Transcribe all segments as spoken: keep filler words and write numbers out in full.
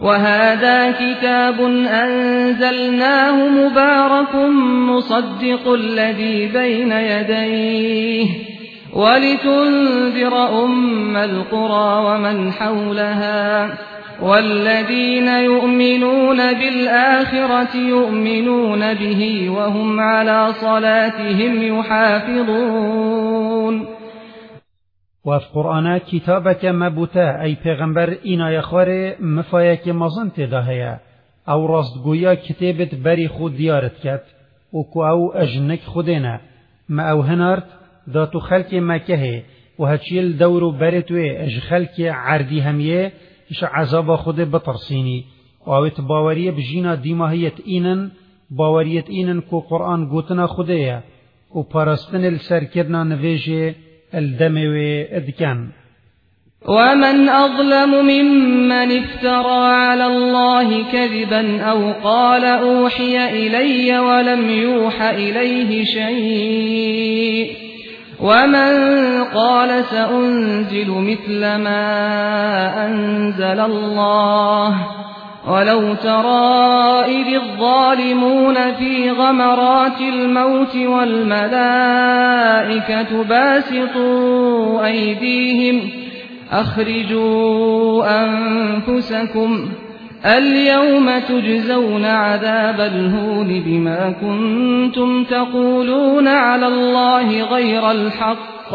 وهذا كتاب أنزلناه مبارك مصدق الذي بين يديه ولتنذر أم القرى ومن حولها والذين يؤمنون بالآخرة يؤمنون به وهم على صلاتهم يحافظون. وفي قرآن كتابك مبوتا أي پیغمبر اینا یخوار مفایک مزن تداهیا او راستگویا کتابت بری خود دیارت کت و کو او اجنک خودینا ما او هنارت داتو خلق مکه و هچیل دورو برتوی اج خلق عردی همیه اش عذاب خود بطرسینی و اویت باوریه بجینا دیماهیت اینن باوریت اینن کو قرآن گوتنا خودیا و پارستن السرکرنا نویجه الدموي ادكان. ومن أظلم ممن افترى على الله كذبا أو قال أوحي إلي ولم يوح إليه شيء ومن قال سأنزل مثل ما أنزل الله ولو ترى إذ الظالمون في غمرات الموت والملائكة باسطوا أيديهم أخرجوا أنفسكم اليوم تجزون عذاب الهون بما كنتم تقولون على الله غير الحق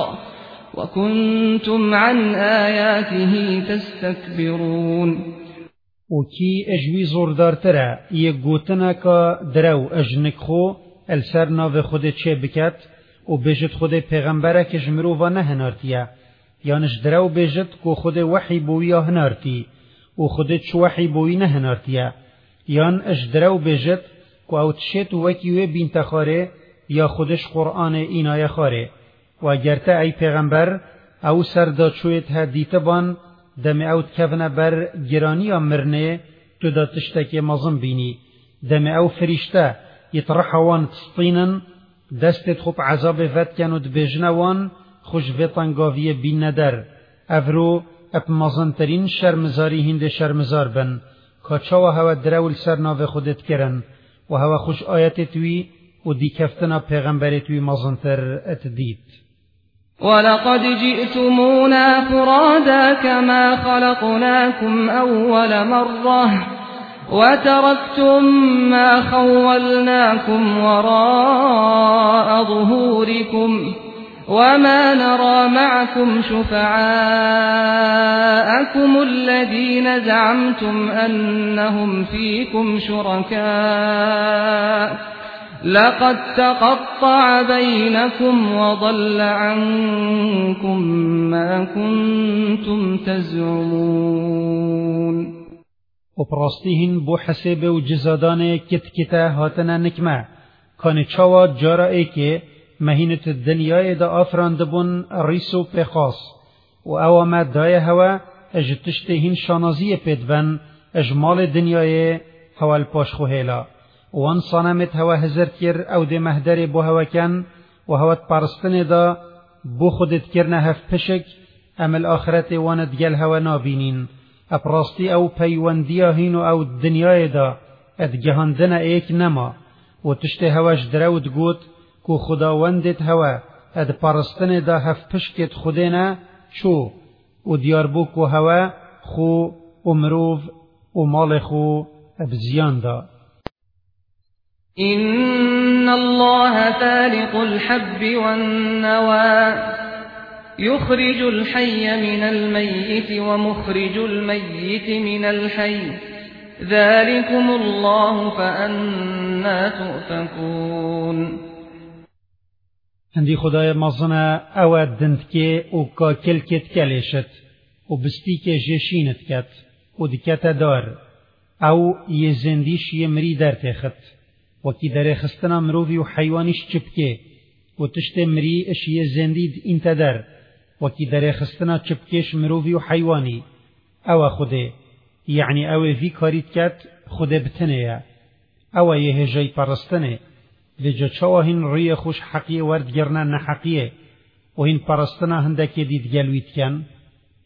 وكنتم عن آياته تستكبرون. و کی اجوی زوردار تره یه گوتنا که درو اجنک خو السر ناو خود چه بکت و بجد خود پیغمبره که جمرو و نه هنارتیه یانش درو بجد که خود وحی بوی هنارتی و خود چو وحی بوی نه هنارتیه یان اج درو بجد که او تشت وکیوه بین تخاره یا خودش قرآن اینای خاره و اگرته ای پیغمبر او سردا چویت هدیت بان دم اوت کفنه بر گرانی مرنه تو دا تشتکی مظم بینی دم او فرشته یطرحوان تسطینن دستت خوب عذاب فت کنود بجنوان خوش وطنگاوی بین ندر افرو اپ مظنترین شرمزاری هند شرمزار بن کچاو هوا درول سرناو خودت کرن و هوا خوش آیت توی و دی کفتنا پیغمبر توی مظنتر اتدید. ولقد جئتمونا فرادا كما خلقناكم أول مرة وتركتم ما خولناكم وراء ظهوركم وما نرى معكم شفعاءكم الذين زعمتم أنهم فيكم شركاء لقد تقطع بينكم وضل عنكم ما كنتم تزعمون. وبراستيهن بو حساب و جزادان كت كتا هاتنا نكما كان چاوا جارا ايكي مهينة الدنيا دا آفراندبون ريسو بخاص و اوما دايا هوا اجتشتهن شانازية بيدبن اجمال دنيا هوا الپاشخو هيلا وان صنمت هوا هزر کر او ده مهدر بو هوا کن و هوا پرستن دا بو خودت کرنه هف پشک امل آخرت واند گل هوا نابینین اپراستی او پیوندیا هینو او دنیای دا ادگهاندن ایک نما و تشت هواش درود گوت کو خداوندت هوا اد پرستن دا هف پشکت خودینا چو و دیار بو کو هوا خو امروف و مال خو ابزیان دا. إن الله فالق الحب والنوى يخرج الحي من الميت ومخرج الميت من الحي ذلكم الله فأنا تؤفكون. هندي خدای مزنا اواد دندکه او کا کلکت کلیشت و بستی که جشینت کت و دکت دار او یه زندیش یه مری در تخت وكي داره خستنا مروفي وحيوانيش چپكي وتشت مري اشيه زنديد انت در وكي داره خستنا چپكيش مروفي وحيواني او خوده يعني او في كاريت كات خوده بتنه او يهجي پرستنه لجا چاوهن ري خوش حقيه ورد گرنا نحقيه وهن پرستنا هندك ديد گلويت كان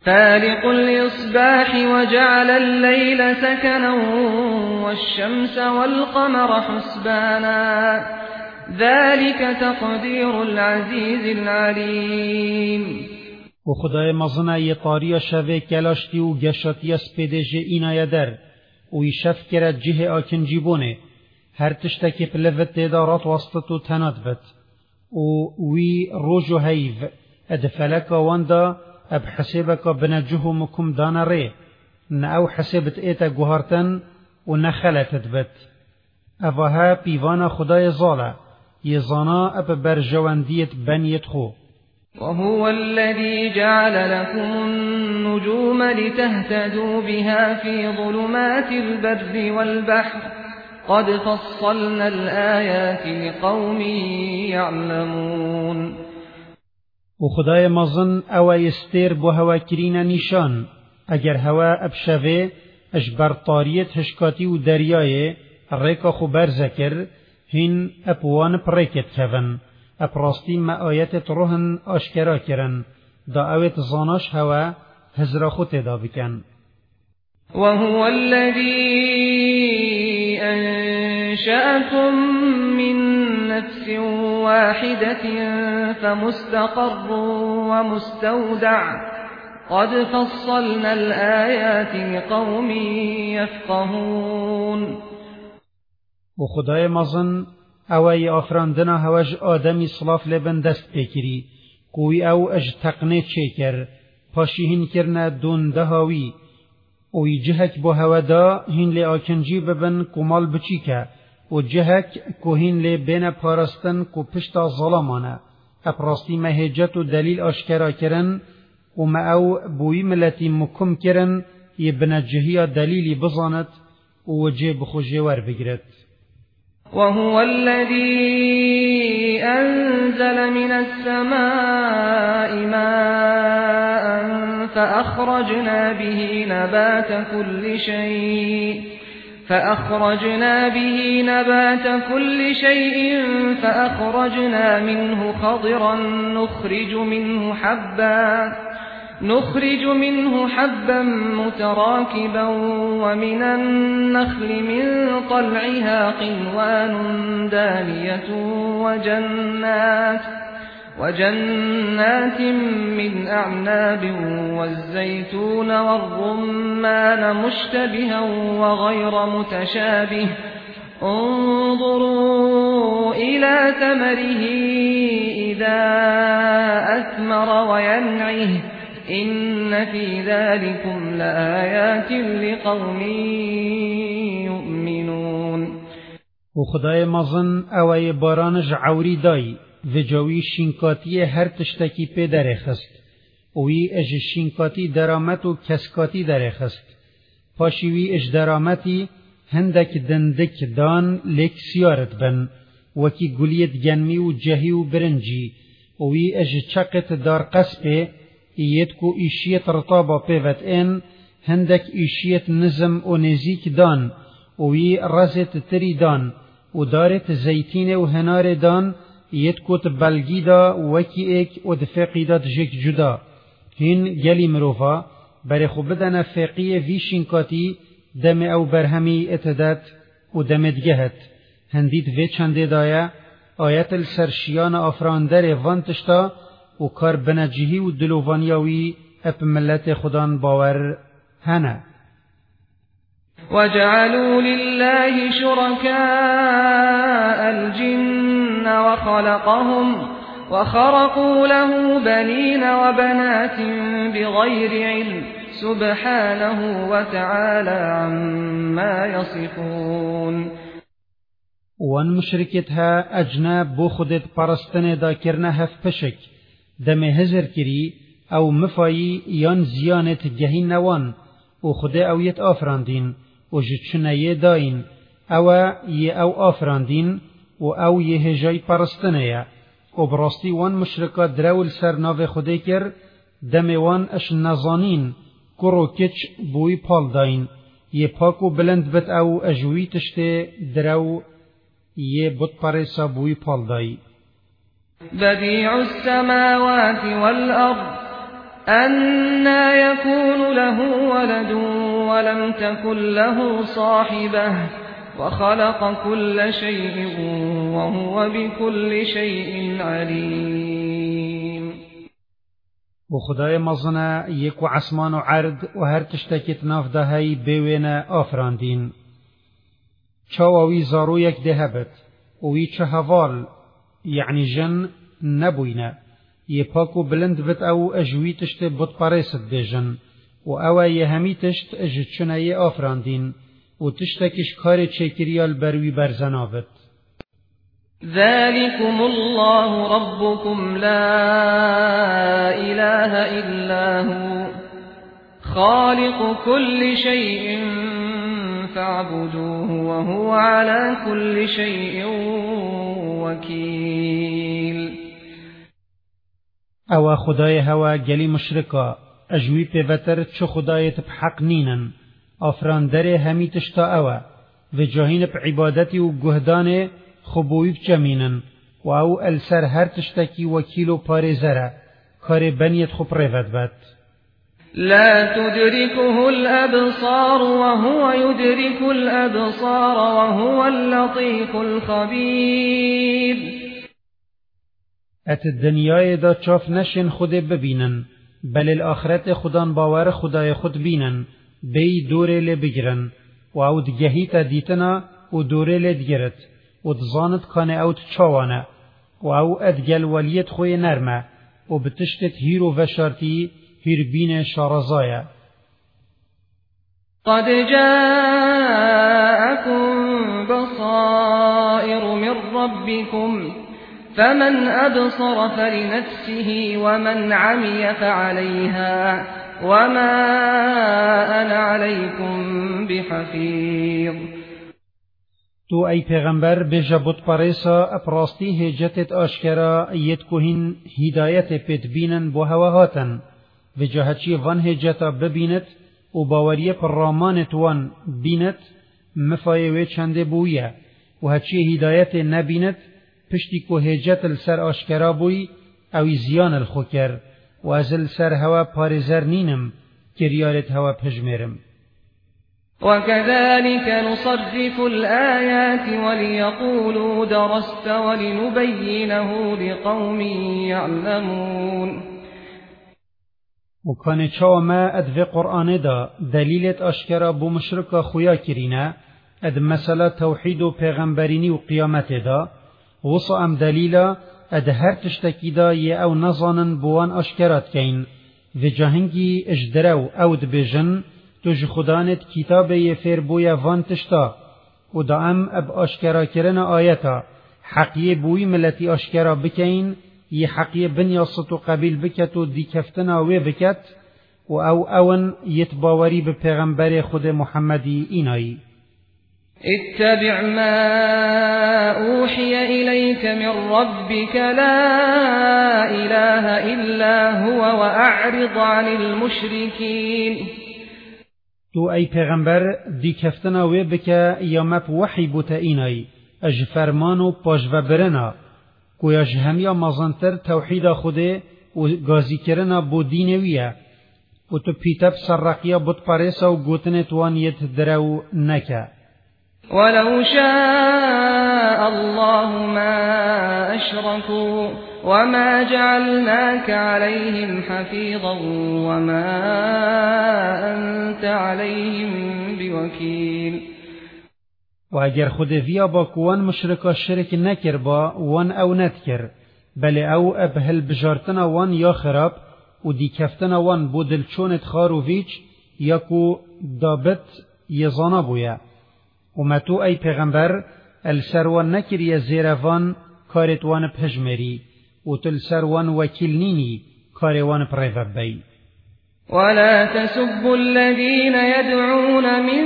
فالق الإصباح وجعل الليل سكنا والشمس والقمر حسبانا ذلك تقدير العزيز العليم. و خدای مزنه ی طاریا شوه کلاشتی و گشتی سپیدجه اینای در و یشف کرد جه آکنجی بونه هر تشتکی پلوت تدارات وسطت و تناد بد و وی روجو هیو اد فلکا واندا اب حسابکا بنجهو مکم دان ری نه او حسابت ایتا گوهارتن و نخلتت بد اوها پیوانا خدای زاله یزانا اب برجواندیت بنیت خو. وهو الذي جعل لكم النجوم لتهتدوا بها في ظلمات البر والبحر قد فصلنا الآيات لقوم يعلمون. و خدای مزن او یستیر بو هوا کرین نشان اگر هوا ابشوه اجبر طاریت هشکاتی و دریای ریکا خو برزکر هین اپوان پریکت کون اپراستی ما آیت روحن آشکرا کرن دا اوت زاناش هوا هزرا خود دا بکن. وهو الذي أنشأكم من نفس واحدة فمستقر ومستودع قد فصلنا الآيات لقوم يفقهون. و خدای مزن اوی آفراندنا هواج آدمی صلاف لبن دست بکری کوی او اج تقنه چکر پاشیهین کرنا دونده هاوی اوی جهک با هوا دا هین لی آکنجی ببن کمال بچی که و جهک که هین لی بین پارستن که پشتا ظلامانه اپراستی مهجت و دلیل آشکرا کرن و ما او بوی ملتی مکم کرن یه بنجهی دلیلی بزاند و جه بخوجه ور بگرد. وهو الذي أنزل من السماء ماء فأخرجنا به نبات كل شيء فأخرجنا به نبات كل شيء فأخرجنا منه خضرا نخرج منه حبا نخرج منه حبا متراكبا ومن النخل من طلعها قنوان دانية وجنات وجنات من أعناب والزيتون والرمان مشتبها وغير متشابه انظروا إلى ثمره إذا أثمر وينعه إن في ذلكم لآيات لقوم يؤمنون. و خدای مزن اوی بارانج عوری دای و جوی شینکاتی هر تشتکی پی داره خست وی اج شینکاتی درامت و کسکاتی داره خست پاشیوی اج درامتی هندک دندک دان لیک سیارت بن وکی گلیت گنمی و جهی و برنجی وی اج چقت دار قصبه ایت کو ایشیت رطابا پیوت این هندک ایشیت نظم و نزیک دان وی رزت تری دان و دارت زیتین و هنار دان ایت کو تبلگی دا وکی ایک و دفقی دا دجک جدا هین گلی مروفا بر خوب بدن فقی وی شینکاتی دم او برهمی اتداد و دمت گهت هندید وی چنده دایا آیت السرشیان آفراندر وانتشتا و کار بنجهی و دلوانیاوی اپ ملت خدان باور هنه. وجعلوا لله شركاء الجن وخلقهم وخرقوا له بنين وبنات بغير علم سبحانه وتعالى عما يصفون. وان مشرکتها اجناب بو خودت پرستن دا کرنه هف پشک دم هزر کری او مفایی یان زیانت گهین نوان و خود اویت آفراندین و جچنه یه داین او یه او آفراندین و او یه هجای پرستنه و براستی وان مشرکات درول سر ناو خوده کر دم وان اش نزانین کرو کچ بوی پال داین یه پاک و بلند بت او اجوی تشته درو یه بط پرسا بوی پال دای. بديع السماوات والأرض أَنَّىٰ يَكُونُ لَهُ وَلَدٌ وَلَمْ تَكُن لَّهُ صَاحِبَةٌ وَخَلَقَ كُلَّ شَيْءٍ وَهُوَ بِكُلِّ شَيْءٍ عَلِيمٌ. و خدای مزنه یک و عسمان و عرد و هر تشتکت ناف دهی بوینه آفراندین. چاوی زارو یک ده بد و وی چه هوال یعنی جن نبوینه یه پاکو بلند بد او اجوی تشت بود پارست بیجن و او یه همی تشت اجد چنه یه آفراندین و تشتکش کار چکریال بروی برزنا بد. ذلكم الله ربكم لا إله إلا هو خالق كل شيء فاعبدوه وهو على كل شيء وكيل. او خدای هوا گلی مشرکا اجوی پیوتر چو خدایت بحق نینن آفراندر همی تشتا او و جاهین بعبادتی و گهدان خبویب جمینن و او السر هر تشتکی وکیل و پارزره کار بنیت خوب رفت بد. لا تدركه الأبصار وهو يدرك الأبصار وهو اللطيف الخبير. ات الدنیای دا چاف نشن خود ببینن بل الاخرت خودان باور خدای خود بینن بی دوره لبگرن و او دگهیت دیتنا و دوره لدگرت و دزانت کانه اوت چاوانه و او ادگل ولیت خوی نرمه و بتشتت هیرو و شارتی هیر بین شارزایه. قد جاءكم بصائر من ربكم فمن أبصر فلنفسه ومن عمي فعليها وما أنا عليكم بحفيظ. تو ای پیغمبر بجا بود پاریسا اپراستی هجتت آشکرا یت کوهین هدایت پیت بینن بو هواهاتن و جهچی وان هجتا ببینت و باوری پر رامانت وان بینت مفایوه چنده بویه و هچی هدایت نبینت پشتی که هجت السر آشکرا بوی اوی زیان الخوکر و از السر هوا پارزر نینم کریارت هوا پجمرم. وكذلك نصرف الآيات وليقولوا درست ولنبينه لقوم يعلمون. وكان چاو ما ادوی قرآن دا دلیلت اشکرا بو مشرکا خویا کرینه اد مسئله توحید و پیغمبرینی و قیامت دا وصا ام دلیلا اد هر تشتکی دا یه او نظانن بوان اشکرات کین و جاهنگی اجدرو او دبیجن توج خدانت کتاب یه فیر بویا وان تشتا و دا ام اب اشکرا کرن آیتا حقیه بوی ملتی اشکرا بکین یه حقیه بنیاست و قبیل بکت و دیکفتنا وی بکت و او اون یتباوری به پیغمبر خود محمدی اینایی. اتبع ما اوحی الیک من ربک لا اله الا هو واعرض عن المشرکین. تو ای پیغمبر دیکفتنا وی بکه یا مپ وحی بوتا اینایی اج فرمان و پاجو برنا کویاش همیا مازنتر توحید خوده و گازی کرنا بو دینویه و تو پیتب سرقیا بود پاریسا و گوتنت وانیت درو نکه. ولو شاء الله ما أشركوا وما جعلناك عليهم حفيظا وما أنت عليهم بوكيل. و اگر خود ویا با کوان مشرکا شرک نکر با وان او ندکر بل او ابهل بجارتنا وان یا خراب و دی کفتنا وان بودل چونت خارو ویچ یا کو دابت یزانا بویا. و ما تو ای پیغمبر السروان نکر یا زیروان کارت وان پجمری و تل سروان وکیل نینی کاروان پریفت بی. ولا تسبوا الذين يدعون من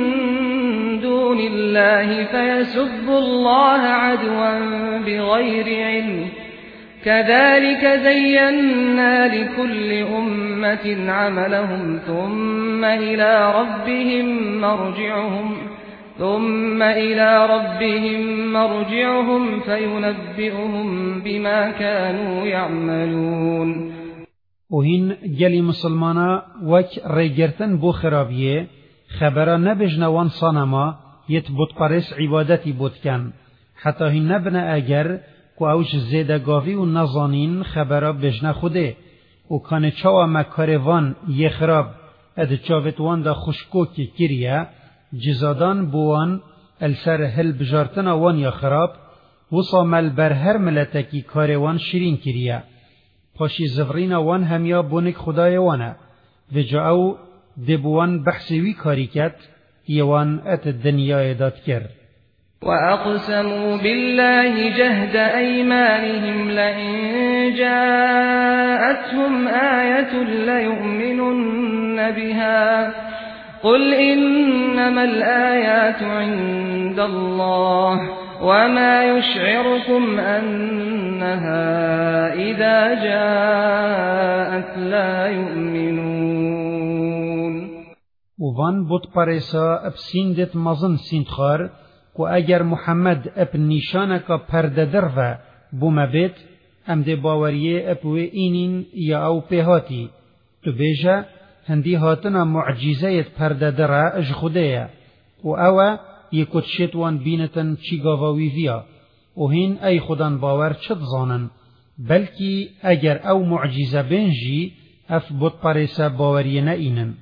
دون الله فيسبوا الله عدوا بغير علم كذلك زينا لكل أمة عملهم ثم إلى ربهم مرجعهم ثم إلى ربهم مرجعهم فينبئهم بما كانوا يعملون. و هین گلی مسلمانا وک ریگرتن بو خرابیه خبرا نبجنوان صنما یت بود پرس عبادتی بود کن حتی هین نبنه اگر که اوش زیدگاوی و نزانین خبرا بجنه خوده و کان چاوا مکاروان یه خراب اد چاوتوان دا خوشکو که کریه جزادان بوان السر هل بجارتن وان یا خراب وصا مل بر هر ملتکی کاروان شیرین کریه پاشی زفرین وان همیا بونک خدای وانه و جاو دبوان بحثوی کاری کت یوان ات دنیای داد کرد. وأقسموا بالله جهد أيمانهم لئن جاءتهم آية ليؤمنن بها قل إنما الآيات عند الله وما يشعركم أنها إذا جاءت لا يؤمنون. وان بود پرسا اب سیندت مزن سیندخار که اگر محمد اب نیشانکا پرددر و بوم بیت ام ده باوریه اب و اینین یا او پیهاتی تو بیجا هندی هاتنا معجزهت پرددره اج خوده و او یکوت شیطوان بینتن چی گاواوی ویا و هین ای خودان باور چد زانن بلکی اگر او معجزه بینجی اف بود پرسا باوریه نئینن.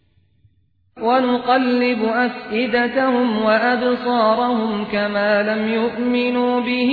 ونقلب أفئدتهم وأبصارهم كما لم يؤمنوا به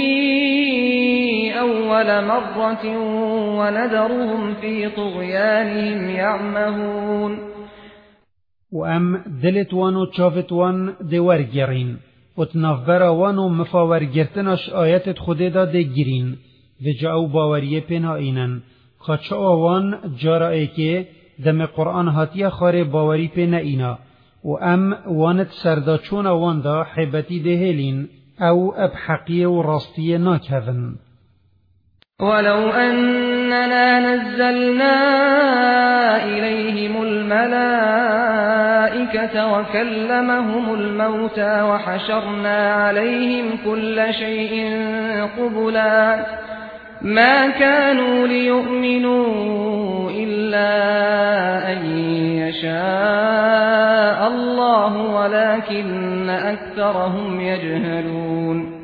أول مرة وندرهم في طغيانهم يعمهون. وأم دلت وانو تشافت وان دوار جرين وتنافبرا وانو مفاور جرتناش آيات خده دا دي جرين وجاو باوريه پنهائينن خاچه وان جارائي که دم قرآن هاتیه خاره باوری پی نئینا و ام وانت سرداچون واندا حبتی دهلین او اب حقیه و راستیه ناکهون. ولو أننا نزلنا إليهم الملائكة وكلمهم الموتى وحشرنا عليهم كل شيء قبلا ما كانوا ليؤمنوا إلا أن يشاء الله ولكن أكثرهم يجهلون.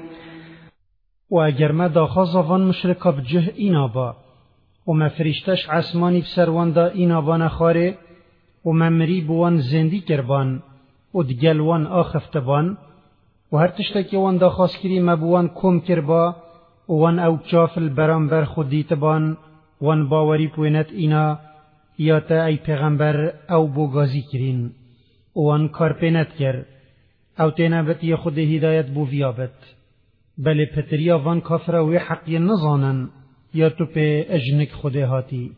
و اگر ما داخل وان مشرکا بجه اینا با و ما فرشتش عسمانی بسروان دا اینا با نخاره و ما مری بوان زندی کربان و دگل وان آخفت بان و هر تشتکی وان دا خاص کری ما بوان کم کربا وان او چافل برانبر خودی تبان وان باوری پوینت اینا یا تا ای پیغمبر او بوگازی کرین وان کار پینت کر او تینا بتی خود هدایت بو ویابت بله پتریا وان کافر وی حقی نزانن یا تو پی اجنک خود هاتی.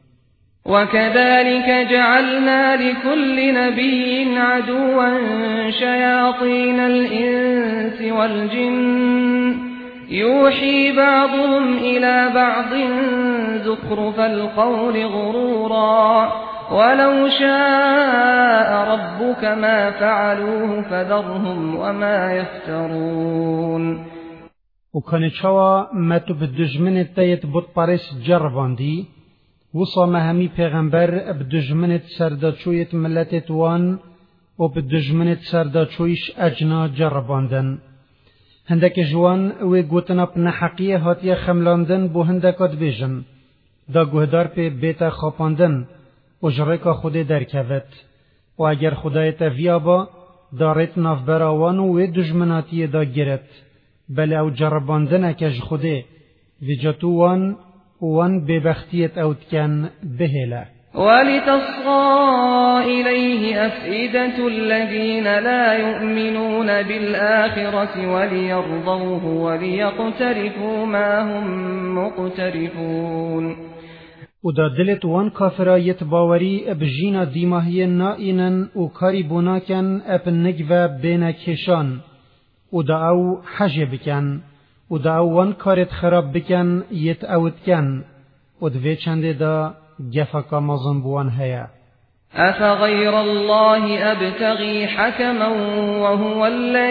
وكذلك جعلنا لكل نبي عدوا شياطين الإنس والجن يوحي بعضهم إلى بعض زخرف القول غرورا ولو شاء ربك ما فعلوه فذرهم وما يفترون. وكان چوا ما تو بدجمنت تایت بود پارس جرواندی وصا مهمی پیغمبر بدجمنت سرداچویت ملتت وان و بدجمنت سرداچویش اجنا جرواندن هندک جوان و گوتنا پنا حقیه هاتیه خملاندن بو هندکات بیجن دا گوهدار پی بیتا خاپاندن و جرکا خود درکوت و اگر خدایت ویابا دارت ناف براوان و دجمناتی دا گرت بل او جرباندن اکج خوده ویجاتو وان وان ببختیت اوتکن بهلا. ولتصغى إليه أفئدة الذين لا يؤمنون بالآخرة وليرضوه وليقترفوا ما هم مقترفون. ودا دلت وان كافرايت باوري ابجينا ديماهي نائنن وكاري بناكن اب نجوة بين كشان ودا او حج بكن ودا او وان كارت خراب بكن يت اوت كن ودوه چند دا جفك مظن بوان هيا. أفغير الله أبتغي حكما وهو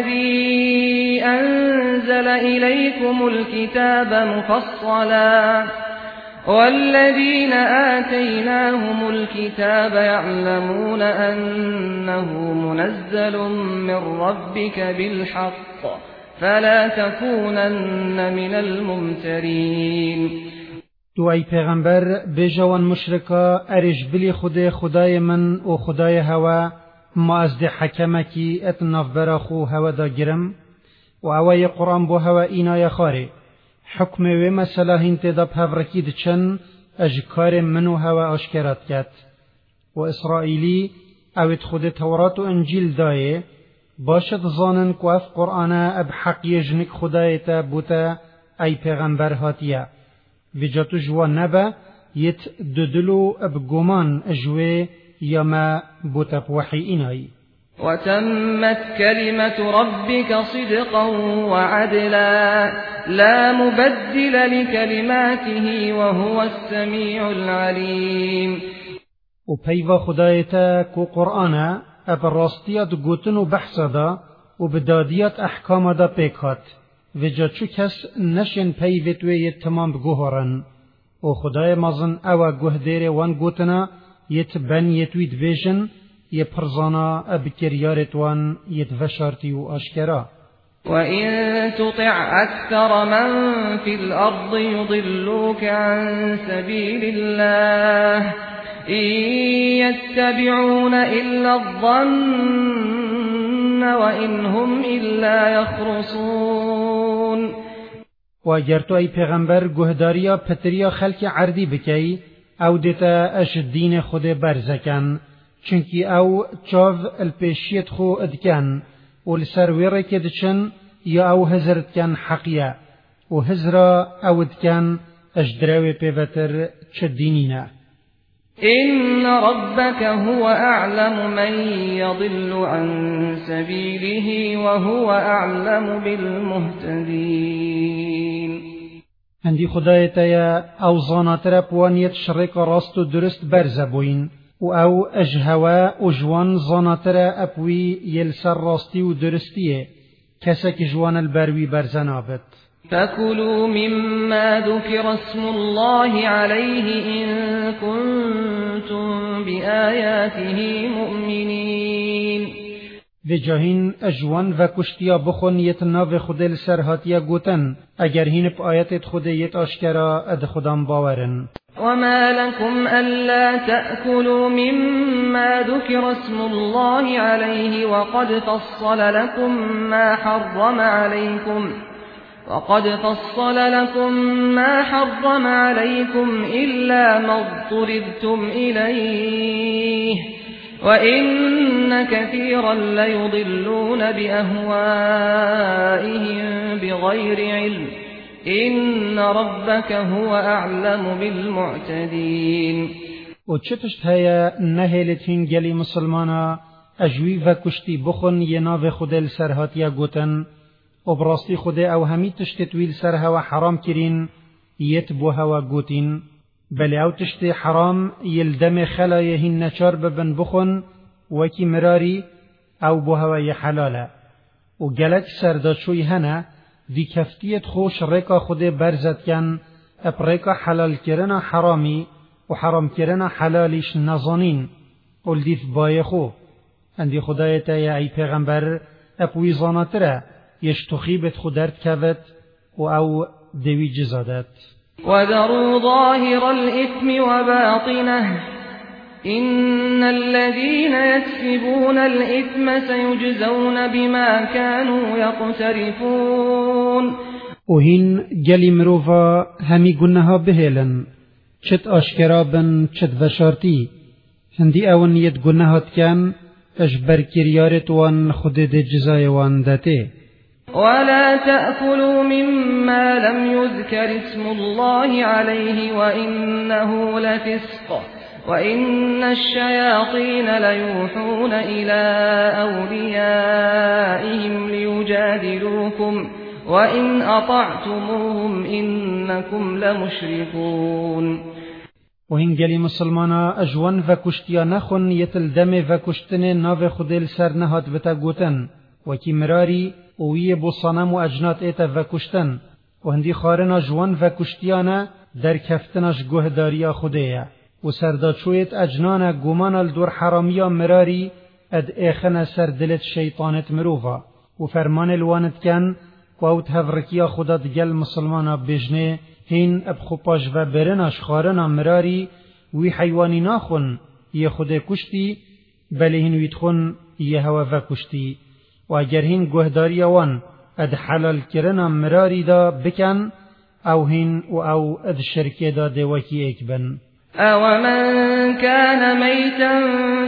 الذي أنزل إليكم الكتاب مفصلا والذين آتيناهم الكتاب يعلمون أنه منزل من ربك بالحق فلا تكونن من الممترين. تو ای پیغمبر بجوان مشرکا ارش بلی خود خدای من و خدای هوا ما از ده حکمکی اتناف براخو هوا دا گرم و اوای قرآن بو هوا اینای خاره حکم و مسئله هنت دا بهورکید چن اجکار منو هوا آشکرات کت و اسرائیلی اوید خود تورات و انجیل دایه باشد زانن که اف قرآن اب حقی جنک خدایتا بوتا ای پیغمبر هاتیه وجاتو جوا نبا یت ددلو اب گمان اجوه یا ما بوتا بوحی اینایی. وتمت كلمة ربك صدقا وعدلا لا مبدل لكلماته وهو السميع العليم. و پیوا خدایتا کو قرآن اب راستیات گوتن و بحث دا و بدادیات احکام دا پیکات و جا چو کس نشن پیوتوی یت تمام بگوهرن و خدای مازن او گوهدیر وان گوتنا یت بن یتوی دویجن ی پرزانا اب کریارت وان یت وشارتی و آشکرا. وَإِن تُطِعْ أَكْثَرَ مَن فِي الْأَرْضِ يُضِلُّوكَ عَن سَبِيلِ اللَّهِ إِن يَتَّبِعُونَ إِلَّا الظَّنَّ وَإِنْ هُمْ إِلَّا يَخْرُصُونَ. و اگر تو ای پیغمبر گهداریا پتریا خلق عردی بکی او دیتا اش دین خود برزکن چونکی او چاو الپیشیت خو ادکن و لسر ویرک دچن یا او هزرت کن حقیه و هزرا او ادکن اش دراوی پیوتر چه دینینا. إن ربك هو أعلم من يضل عن سبيله وهو أعلم بالمهتدين. هندی خدایتا یا او زاناتر پوانیت شرک راست و درست برزبوین و او اجهوا و جوان زاناتر اپوی یلسر راستی و درستیه کسک جوان البروی برزنابت. فكلوا مما ذكر اسم الله عليه إن كنتم بآياته مؤمنين. و جاهین اجوان و کشتیا بخون یت ناو خود لسرهاتیا گوتن اگر هین پ آیت خود یت آشکرا اد خودم باورن. وما لكم ألا تأكلوا مما ذكر اسم الله عليه وقد فصل لكم ما حرم عليكم وقد فصل لكم ما حرم عليكم إلا ما اضطررتم إليه وإن كثيرا ليضلون بأهوائهم بغير علم إن ربك هو أعلم بالمعتدين. و چتشت هيا نهلتين گلی مسلمانا اجوی و کشتی بخون یناو خود لسرهاتیا گوتن و براستی خود او همی تشتتویل سرها و حرام کرین یت بوها و گوتین بلی او تشت حرام یلدم خلایهین نچار ببن بخون وکی مراری او بوها و یحلاله و گلک سرداشوی هنه دی کفتیت خوش ریکا خود برزد کن اپ ریکا حلال کرنا حرامی و حرام کرنا حلالیش نزانین و لدیف بای خو اندی خدایتا یا ای پیغمبر اپوی زاناتره يشتخيبت خدرت كافت أو دوي جزادت. وذروا ظاهر الإثم وباطنه إن الذين يكسبون الإثم سيجزون بما كانوا يقترفون. وهين جلي مروفا همي قنها بهلن چت أشكرابن چت وشارتي هندي اون يد قنها تكن اجبر كريارت وان خدد جزاي وان داته. ولا تأكلوا مما لم يذكر اسم الله عليه وإنه لفسق وإن الشياطين ليوحون إلى أوليائهم ليجادلوكم وإن أطعتموهم إنكم لمشركون. وهن جلي مسلمانا اجوان و کشتیا نخون یتل دم و کشتن ناو خودل سر نهات بتا گوتن وکی مراری اوی بو صنم و اجنات ایتا و کشتن و هندی خارنا جوان و کشتیانا در کفتنش گهداریا خودیه و سرداچویت اجنان گمان دور حرامیا مراری اد ایخن سر دلت شیطانت مروفا و فرمان الوانت کن و اوت هفرکیا خودت گل مسلمانا بجنه هین اب خوپاش و برناش خارنا مراری وی حیوانی ناخون یه خود کشتی بله هین ویتخون یه هوا و کشتی و اگر هین گهداری وان اد حلال کرنا مراری دا بکن او هین و او اد شرکه دا دوکی ایک بن. او من كان ميتا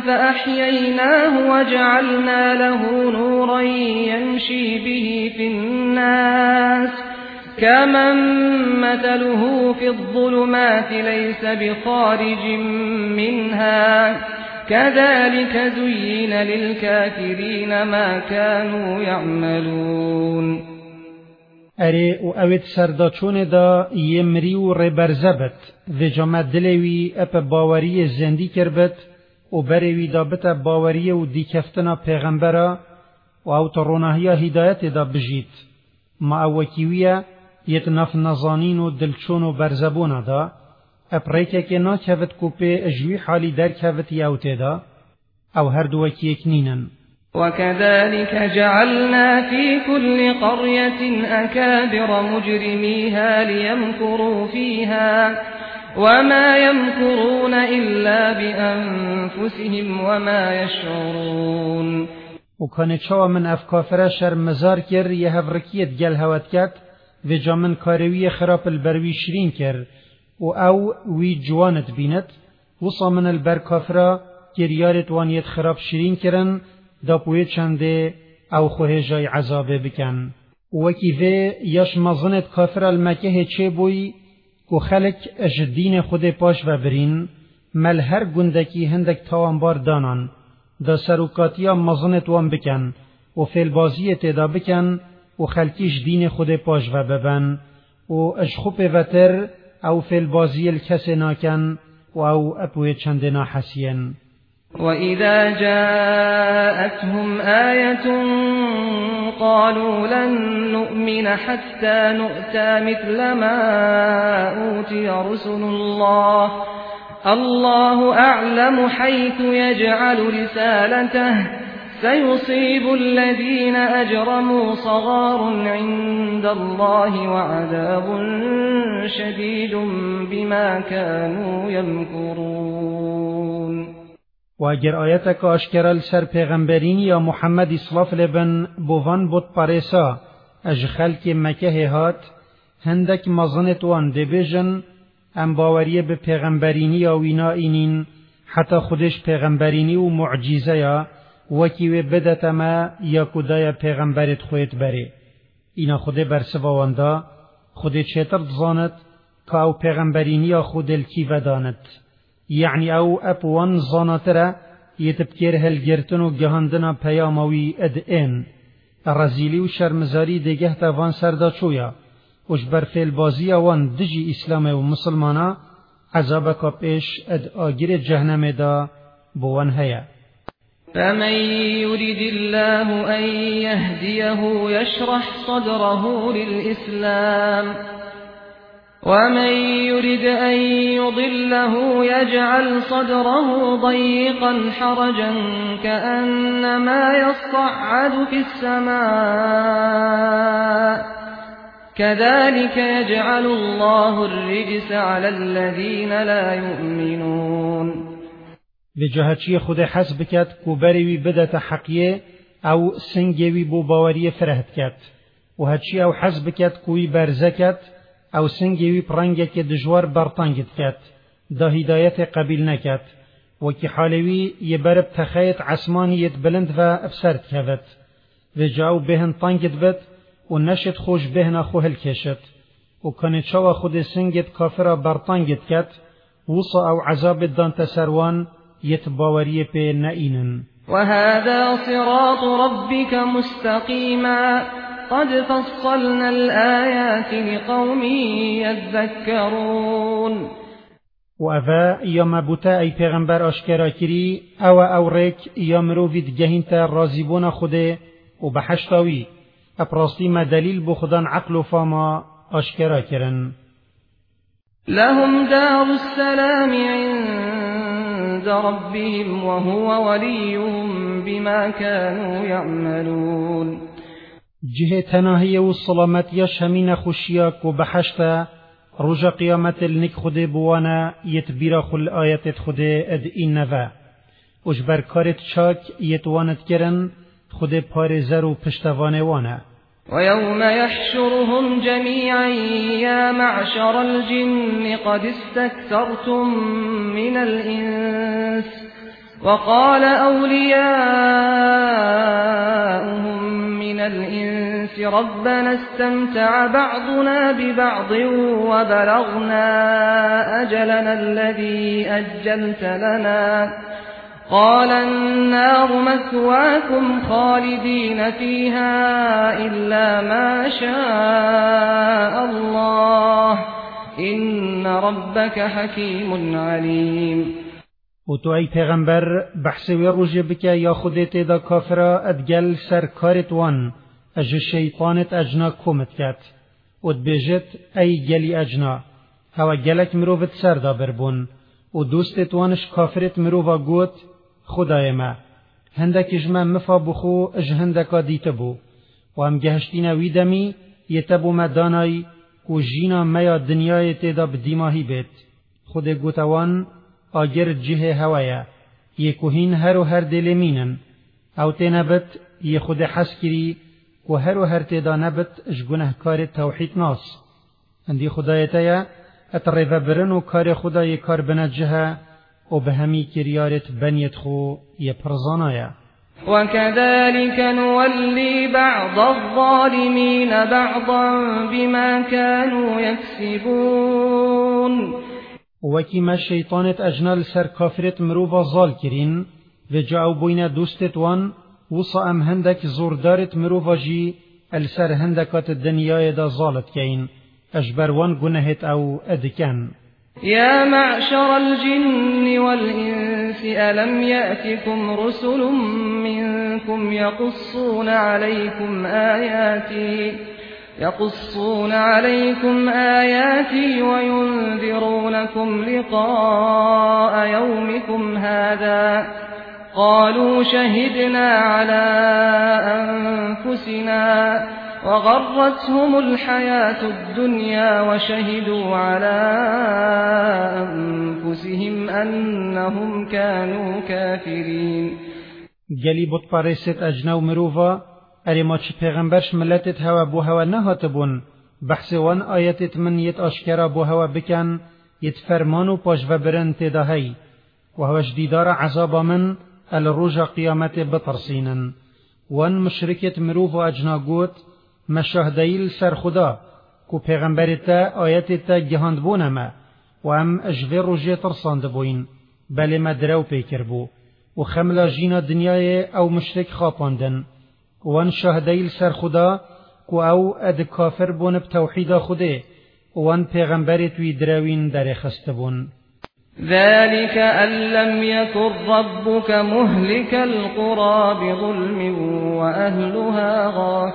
فأحييناه وجعلنا له نورا يمشي به في الناس كمن مثله في الظلمات ليس بخارج منها كذلك زين للكافرين ما كانوا يعملون. اره او اوید سرداچون دا یمری و ربرزبت و جامد دلوی اپ باوری زندی کربت و بروی دا بتا باوری و دیکفتنا پیغمبرا و او ترونهیا هدایت دا بجید ما اوکیویا یتناف نزانین و دلچون و برزبون دا اپ ریکه که نا کفت کوپی اجوی حالی در کفت یاوت دا او هر دو وکی اکنینن. وكذلك جعلنا في كل قرية أكابر مجرميها ليمكروا فيها وما يمكرون إلا بأنفسهم وما يشعرون. وكان چاو من افکافره شر مزار کر یه هفرکیت گل هوت کت و جا من کاروی خراب البروی شرین کر و او وی جوانت بیند وصا من البرکافره کریارت وانیت خراب شرین کرن دا پوی چنده او خوه جای عذابه بکن. وکی وی یش مزنت کافر المکه چه بوی که خلق اج دین خود پاش و برین مل هر گندکی هندک تاوانبار دانان دا سروکاتیا مزنت وان بکن و فیلبازیت دا بکن و خلقیش دین خود پاش و ببن و اج خوب وتر او فیلبازی الکس ناکن و او اپوی چنده ناحسین. وَإِذَا جَاءَتْهُمْ آيَةٌ قَالُوا لَن نُّؤْمِنَ حَتَّى نُؤْتَىٰ مِثْلَ مَا أُوتِيَ رُسُلُ اللَّهِ اللَّهُ أَعْلَمُ حَيْثُ يَجْعَلُ رِسَالَتَهُ سَيُصِيبُ الَّذِينَ أَجْرَمُوا صَغَارٌ عِندَ اللَّهِ وَعَذَابٌ شَدِيدٌ بِمَا كَانُوا يَمْكُرُونَ. و اگر آیت که اشکرال سر پیغمبرین یا محمد اصلاف لبن بوان بود پاریسا اج خلق مکه هات هندک مزنت وان دبیجن ام باوریه به پیغمبرینی یا وینا اینین حتی خودش پیغمبرینی و معجزه یا وکی و بدت ما یا کدای پیغمبرت خویت بره اینا خود برسواندا خود چطر زانت که او پیغمبرینی یا خود الکی ودانت یعنی او اپوان زاناتره یتبکر هلگرتن و گهاندنا پیاموی ادئن رزیلی و شرمزاری دیگه تاوان سرداچویا وش برفیل بازی وان دجی اسلام و مسلمانا عذاب کا پیش اد آگیر جهنم دا بوان هیا. فمن يرد الله أن يهديه يشرح صدره للإسلام ومن يرد أن يضله يجعل صدره ضيقا حرجا كأنما يصعد في السماء كذلك يجعل الله الرجس على الذين لا يؤمنون. بجهتشي خود حسب كات كوبري بدت حقية أو سنجوي بو باوري فرهت كات وهتشي أو حسب كات كوي برزكات او سنگوی پرنگه که دجوار برطانگت کت دا هدایت قبیل نکت و که حالوی یه برب تخیط عسمانیت بلند و افسرد کفت و جاو بهن طانگت بد و نشد خوش بهن خوهل کشت و کنه چاو خود سنگت کافر برطانگت کت وصا او عذاب دان تسروان یت باوری پی نئینن. وهذا صراط ربك مستقيما قد فصلنا الآيات لقوم يذكرون. و اوه یا مبوتا ای پیغمبر آشکرا کری او او ریک یا مروفید گهین تا رازیبون خوده و بحشتاوی اپراستی ما دلیل بخودان عقل و فاما آشکرا کرن. لهم دار السلام عند ربهم وهو وليهم بما كانوا يعملون. جهة تناهية والصلامت يش همين خشياك وبحشتا رجا قيامت النك خده بوانا يتبير خل آيات خده اد این نوا وجبر کارت چاک يتوانت کرن خده پارزر و پشتوانه وانا. ويوم يحشرهم جميعا يا معشر الجن قد استكثرتم من الإنس وقال أولياؤهم من الإنس ربنا استمتع بعضنا ببعض وبلغنا أجلنا الذي أجلت لنا قال النار مثواكم خالدين فيها إلا ما شاء الله إن ربك حكيم عليم. و تو ای پیغمبر بحث و روژه بکه یا خودت دا کافرا ادگل سرکارت وان اج شیطانت اجنا کومت کت و دبیجت ای گلی اجنا هوا گلک مروفت سر دا بربون و دوستت وانش کافرت مروفا گوت خدای ما هندک اجمع مفا بخو اج هندکا دیت بو و هم گهشتین ویدمی یتبو مدانای و جینا میا دنیای تیدا بدیماهی بیت خود گوتوان آگر جه هوایا یکوهین هر و هر دل مینن او تی نبت ی خود حس کری و هر و هر تیدا نبت اش گناه کار توحید ناس اندی خدایتیا اتریف برن و کار خدای کار بنجه و به همی کریارت بنیت خو ی پرزانایا. وكذلك نولي بعض الظالمين بعضا بما كانوا يكسبون. وکی ما شیطانت اجنال سر کافرت مروفا ظال کرین و جاو بوین دوستت وان وصا ام هندک زوردارت مروفا جی السر هندکات دنیای دا ظالت کین اجبر وان گنهت او ادکن. يا معشر الجن والإنس ألم يأتكم رسل منكم يقصون عليكم آياتي يقصون عليكم آياتي وينذرونكم لقاء يومكم هذا قالوا شهدنا على أنفسنا وغرتهم الحياة الدنيا وشهدوا على أنفسهم أنهم كانوا كافرين. جلی بود پارست اجنو مروفا اری ما چه پیغمبرش ملتت هوا بو هوا نهات بون بحث وان آیتت من یت آشکرا بو هوا بکن یت فرمانو پاش و برن تداهی و هوش دیدار عذاب من الروج قیامت بطرسینن وان مشرکت مروف و اجناگوت مشاهدیل سر خدا کو پیغمبرتا آیتتا گهاند بونما و ام اجوی روژه ترساند بوین بله مدرو پیکر بو و خملا جینا دنیای او مشرک خاپاندن وان شاهدیل سر خدا کو او اد کافر بون بتوحید خوده وان پیغمبرت وی دروین در خسته بون. ذلك أن لم يكن ربك مهلك القرى بظلم وأهلها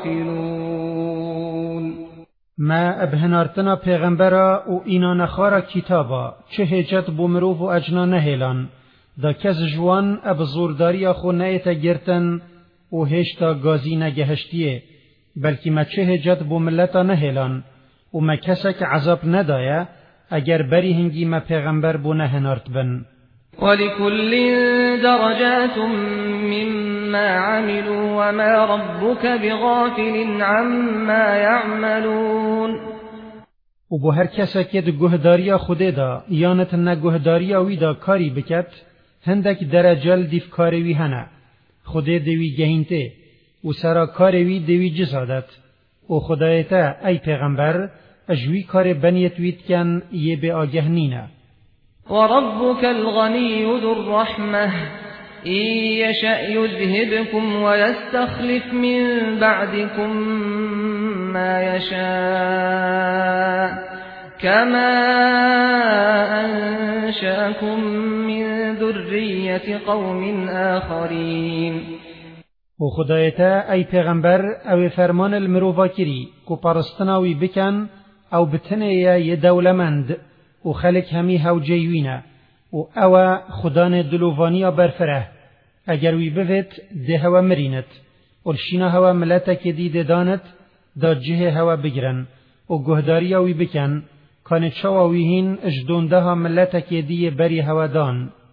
غافلون. ما ابهنارتنا پیغمبرا و اینا نخارا کتابا چه هجت بومروف و اجنا نهیلان دا کز جوان اب زورداری خو نیتا گرتن و هشتا گازی نگهشتیه بلکی ما چه هجت بوملتا نهیلان و ما کسک عذاب ندایا اگر بری هنگی ما پیغمبر بو نهنارت بن. ولكل درجات مما عملوا وما ربك بغافل عما يعملون. و بو هر کسی که گهداریا خوده دا یانت نگهداریا وی دا کاری بکت هندک درجال دیف کاری وی هنه خوده دوی گهینته و سرا کاری وی دوی جزادت و خدایتا ای پیغمبر اجوی کار بنیت وید کن یه به آگه نینه. وربك الغني ذو الرحمة إن يشأ يذهبكم ويستخلف من بعدكم ما يشاء كما أنشأكم من ذرية قوم آخرين. و خدایتا ای پیغمبر او فرمان المروفا کری کو پرستناوی بکن او بتنه یه دولمند و خلق همی هاو جیوینه و او خدان دلووانیا برفره اگر وی بوید ده هوا مرینت و الشینا هوا ملتا که دیده دانت دا جه هوا بگرن و گهداری وی بکن کان چاوا وی هین اجدونده ها ملتا که دی بری هوا دان